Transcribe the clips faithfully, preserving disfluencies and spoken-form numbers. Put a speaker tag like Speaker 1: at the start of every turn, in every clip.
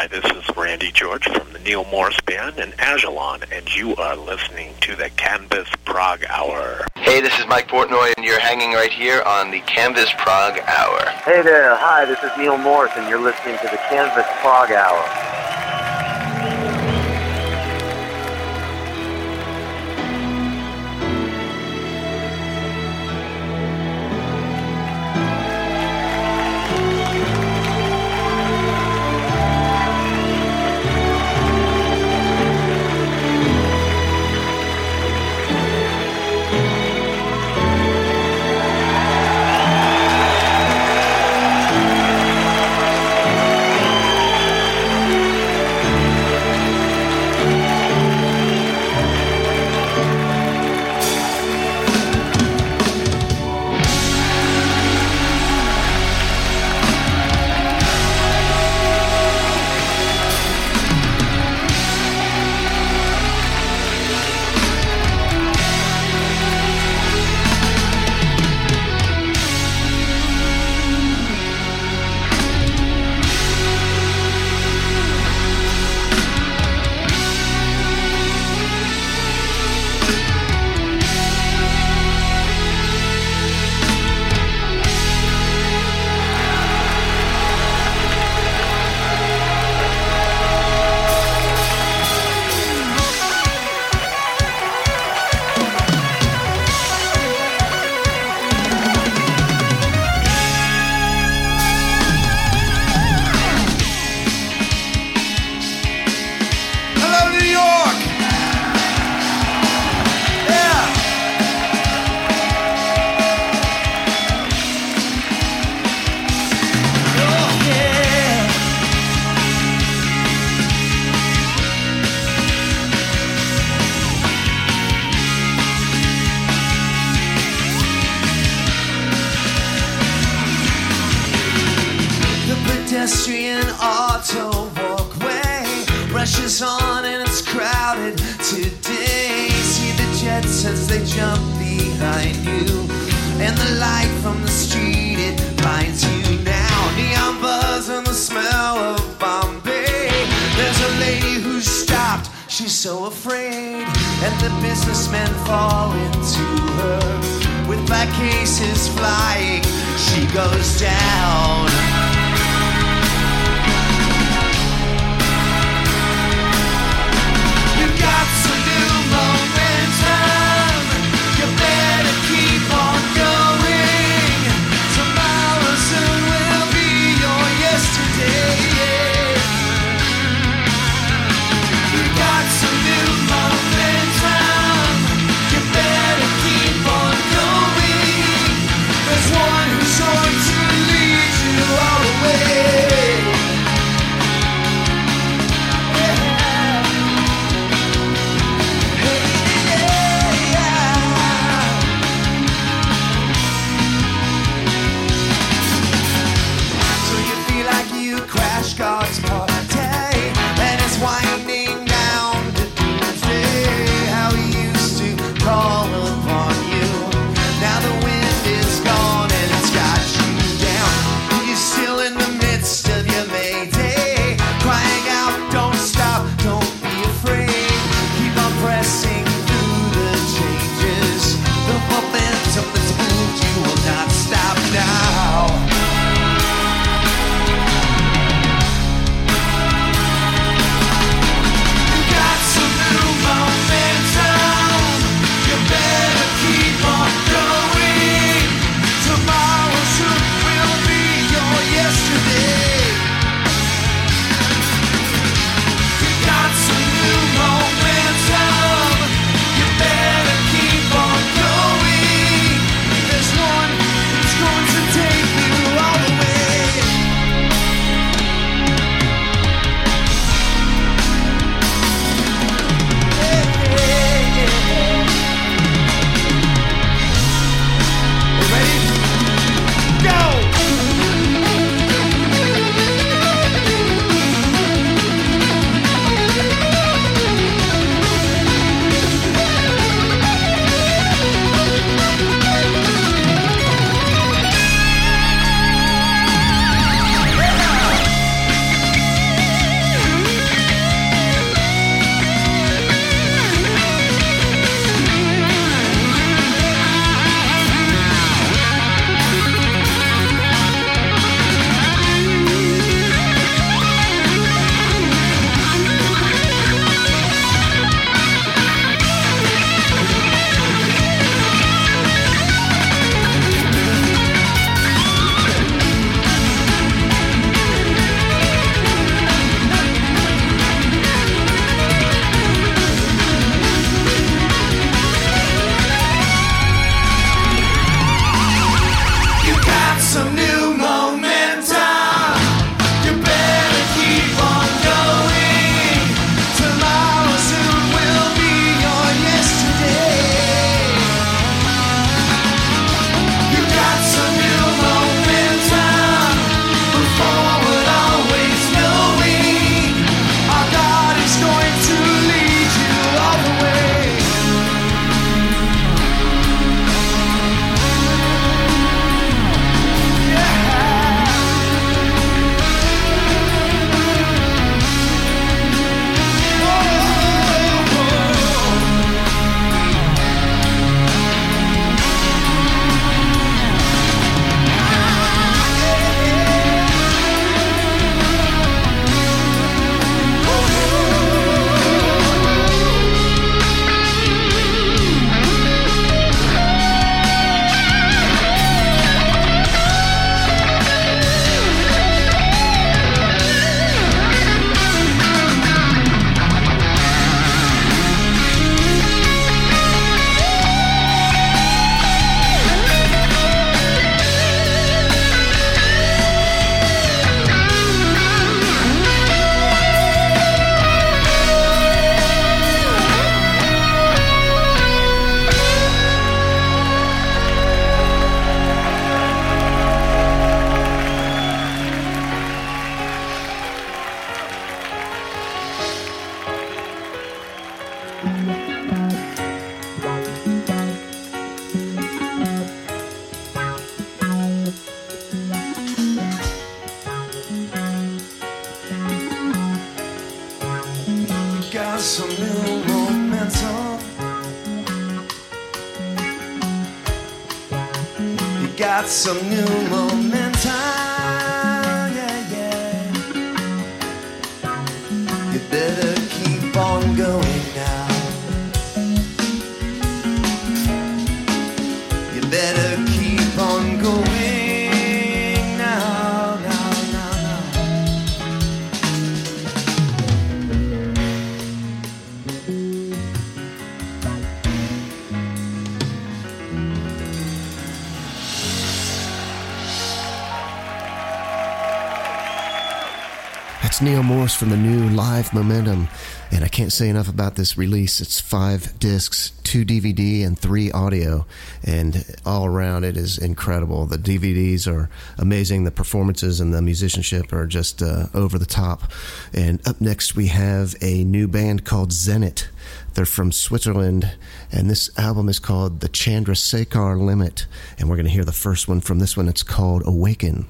Speaker 1: Hi, this is Randy George from the Neil Morris Band and Ajalon, and you are listening to the Canvas Prog Hour.
Speaker 2: Hey, this is Mike Portnoy, and you're hanging right here on the Canvas Prog Hour.
Speaker 3: Hey there, hi, this is Neil Morris, and you're listening to the Canvas Prog Hour.
Speaker 4: Pedestrian auto walkway rushes on and it's crowded today. See the jets as they jump behind you, and the light from the street, it blinds you now. Neon buzz and the smell of Bombay. There's a lady who's stopped, she's so afraid, and the businessmen fall into her. With black cases flying, she goes down. Got some new momentum. You better keep on going. Tomorrow soon will be your yesterday. You got some new momentum. You better keep on going. There's one who's going to lead you all the way. some new momentum. You got some new momentum. Yeah, yeah. You better keep on going now. You better keep on going.
Speaker 5: It's Neil Morse from the new Live Momentum, and I can't say enough about this release. It's five discs, two D V D, and three audio, and all around it is incredible. The D V Ds are amazing. The performances and the musicianship are just uh, over the top. And up next we have a new band called Zenit. They're from Switzerland, and this album is called The Chandrasekhar Limit, and we're going to hear the first one from this one. It's called Awaken.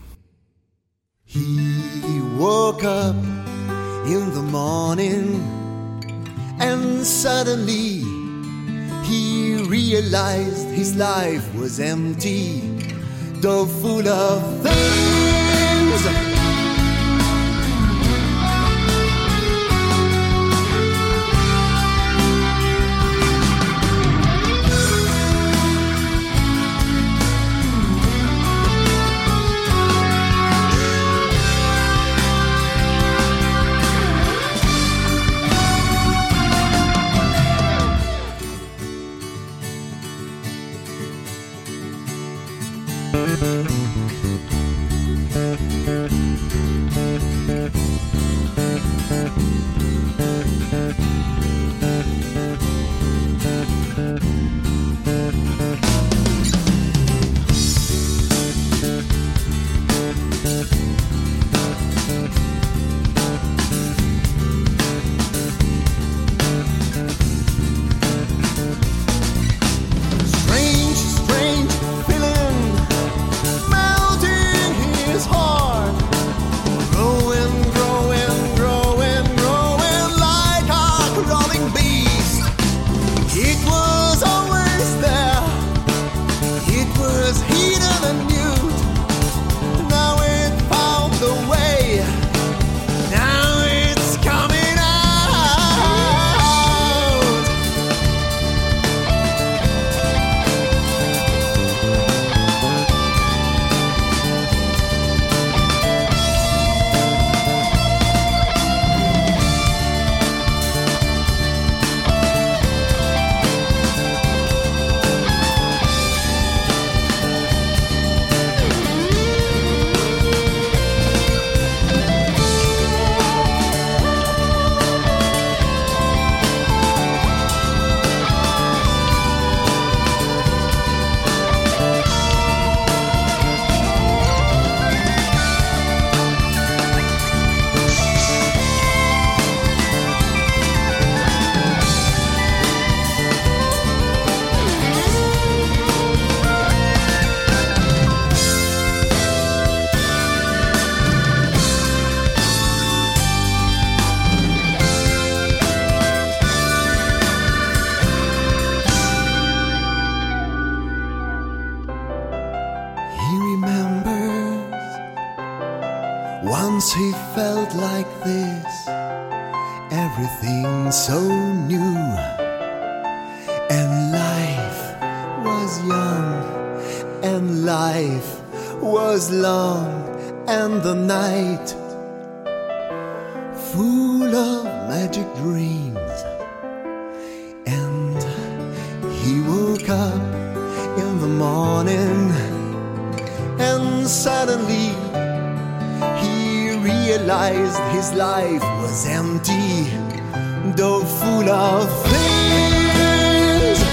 Speaker 6: He woke up in the morning and suddenly he realized his life was empty, though full of things. Once he felt like this, everything so new, and life was young, and life was long, and the night full of magic dreams. And he woke up in the morning, and suddenly realized his life was empty, though full of things.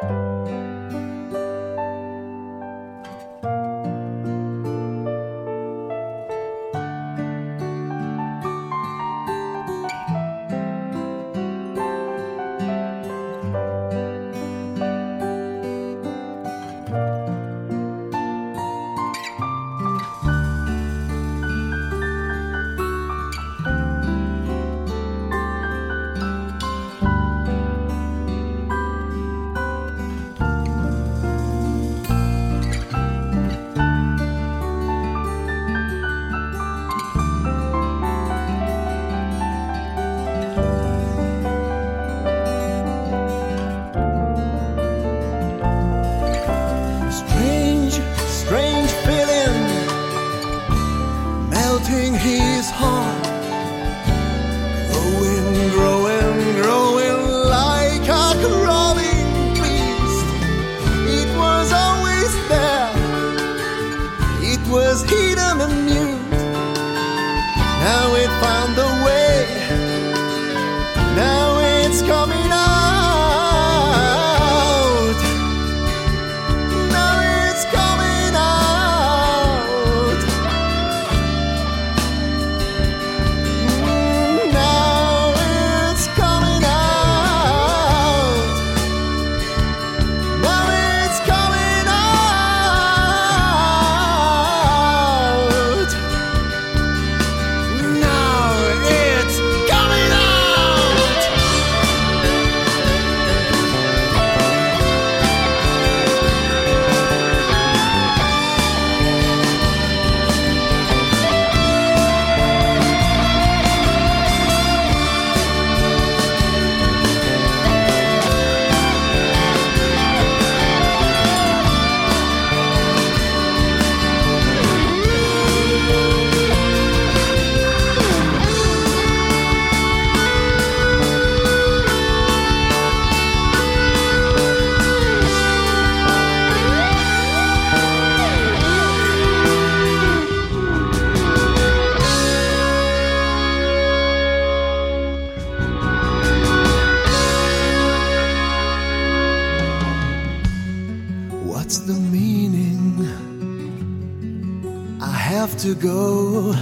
Speaker 6: To go.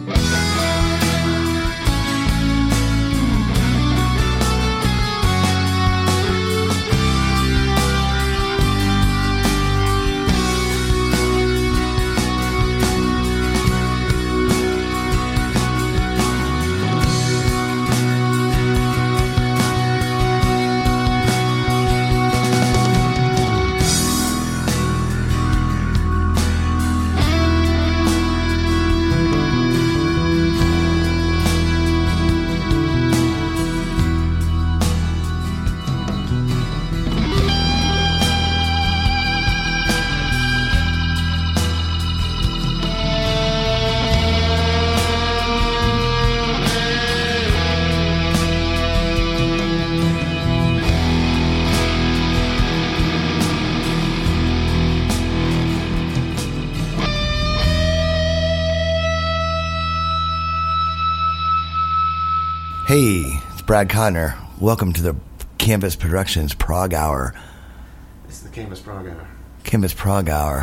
Speaker 7: Hey, it's Brad Connor. Welcome to the Canvas Productions Prog Hour.
Speaker 5: It's the Canvas Prog Hour.
Speaker 7: Canvas Prog Hour.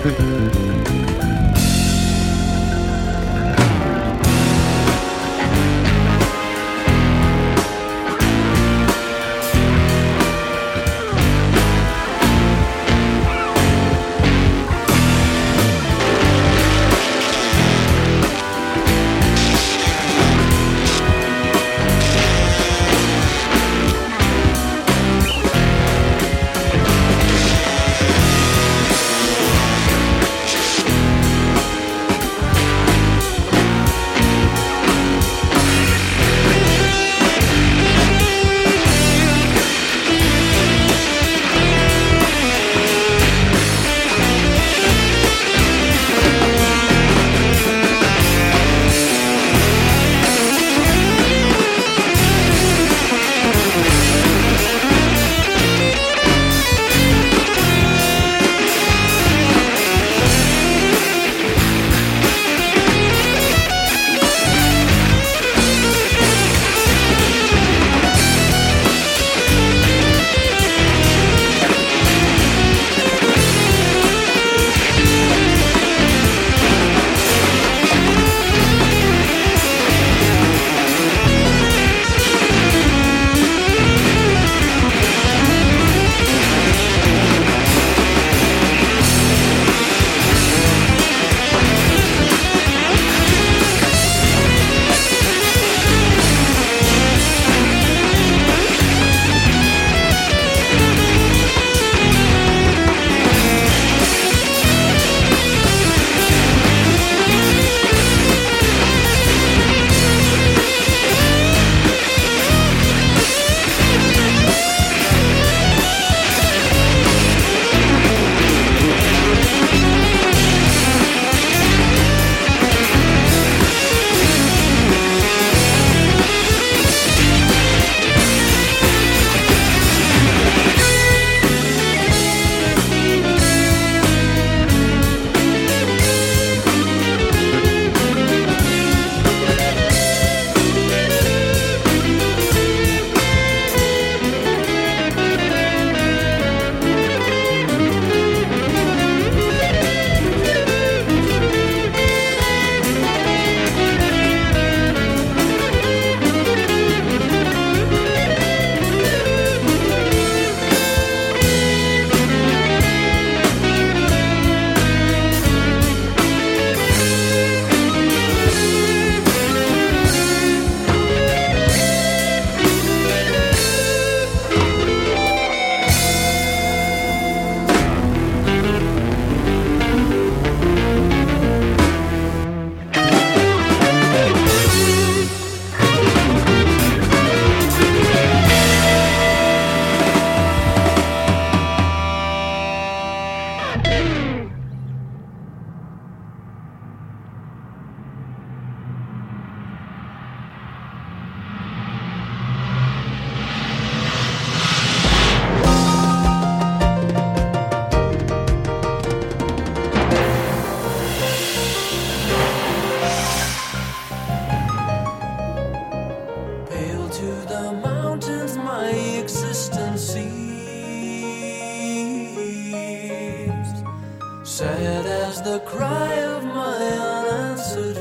Speaker 6: sad as the cry of my unanswered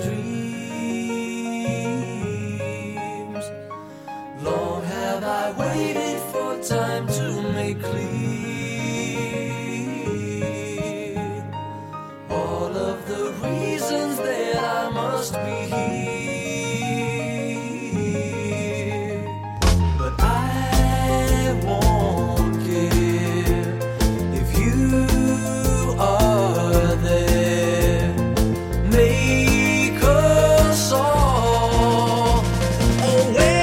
Speaker 6: dreams. Long have I waited for time to make clear all of the reasons that I must be here. But I won't care if you are there. Make us all aware.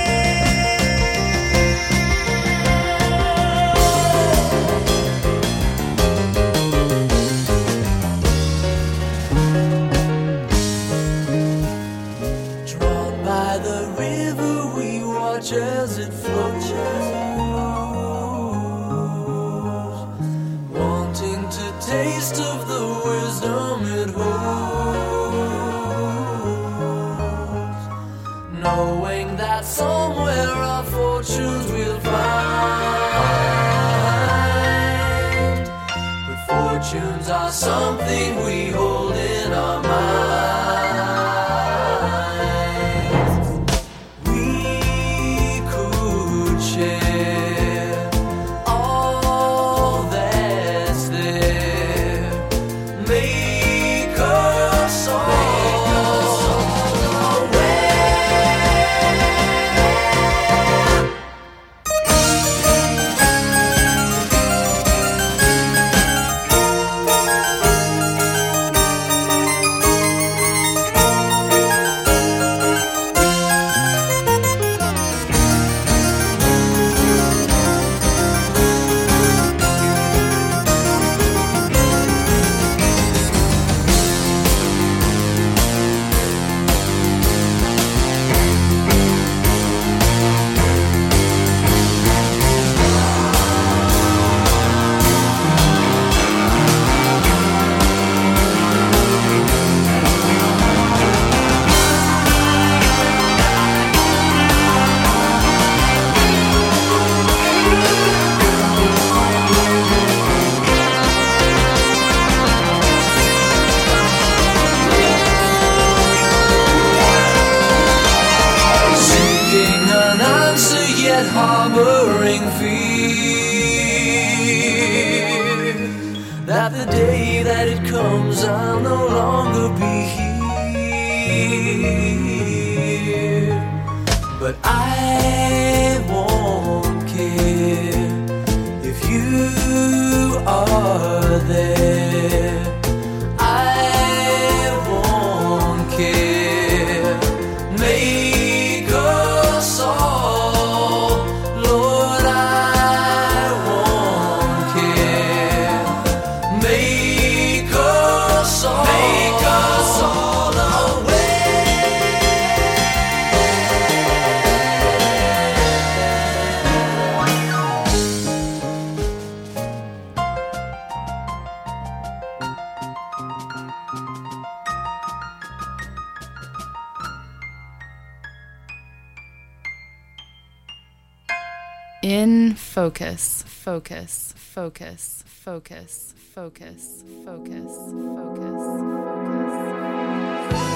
Speaker 6: Drawn by the river, we watch as it flows, wanting to taste of the wisdom it holds, knowing that somewhere our fortunes will find. But fortune Emotions are something we hold in our minds. We could share all that's there. Make us all, Make us all harboring fear that the day that it comes I'll no longer be here. But I won't care if you are there. I won't care. Make us all,
Speaker 8: In focus, focus, focus, focus, focus, focus, focus, focus.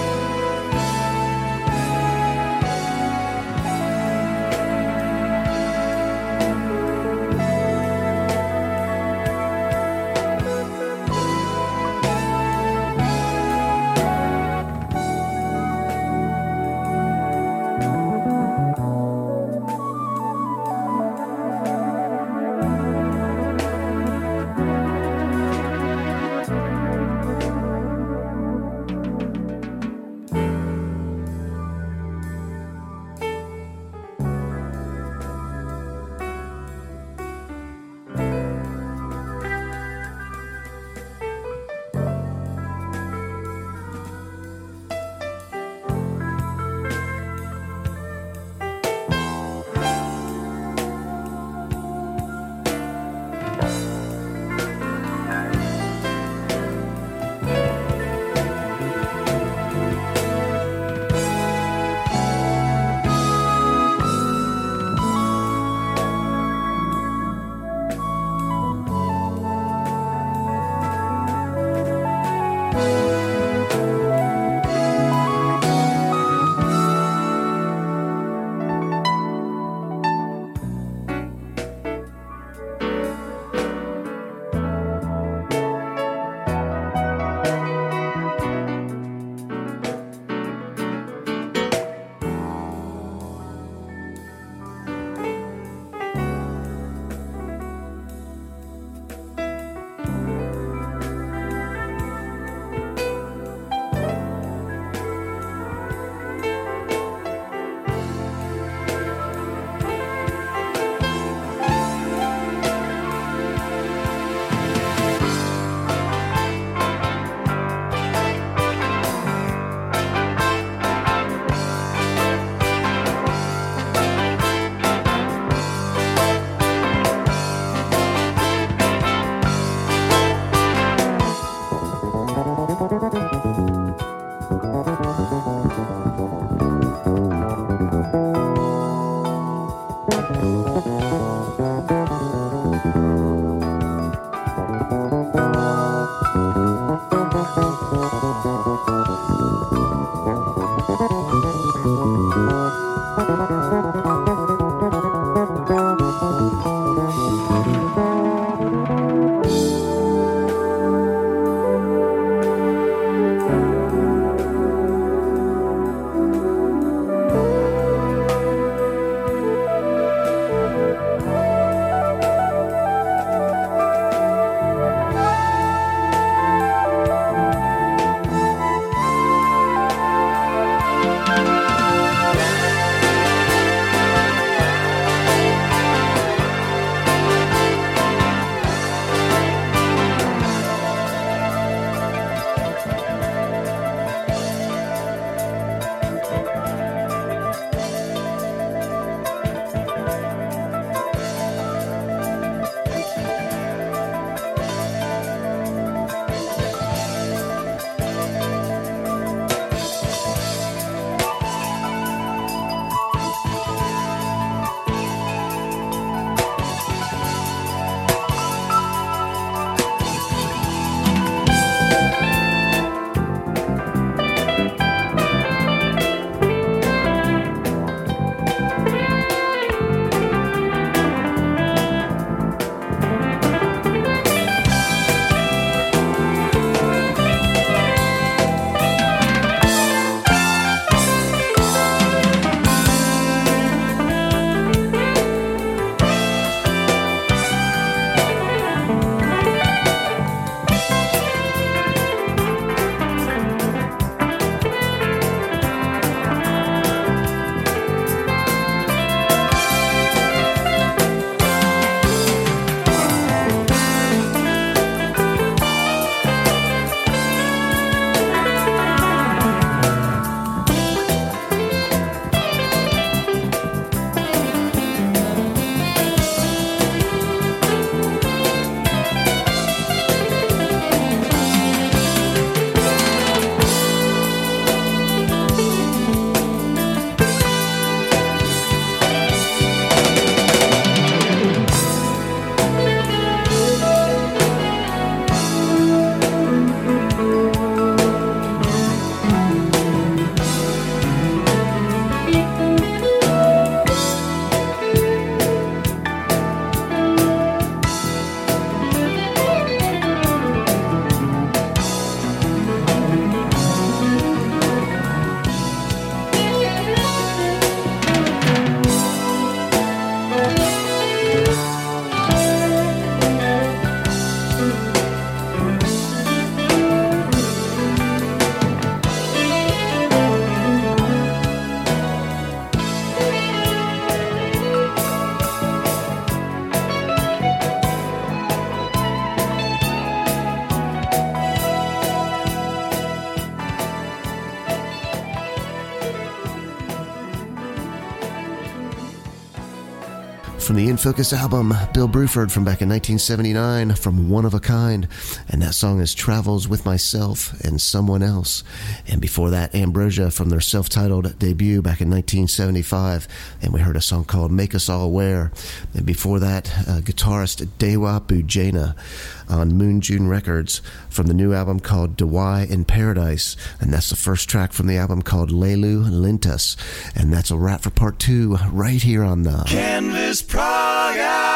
Speaker 5: from the In Focus album, Bill Bruford from back in nineteen seventy-nine, from One of a Kind, and that song is Travels with Myself and Someone Else. And before that, Ambrosia from their self-titled debut back in nineteen seventy-five, and we heard a song called Make Us All Aware. And before that, uh, guitarist Dewa Bujana on Moon June Records from the new album called Dewey in Paradise, and that's the first track from the album called Leilu Lintas. And that's a wrap for part two right here on the
Speaker 4: Canvas Prog Hour.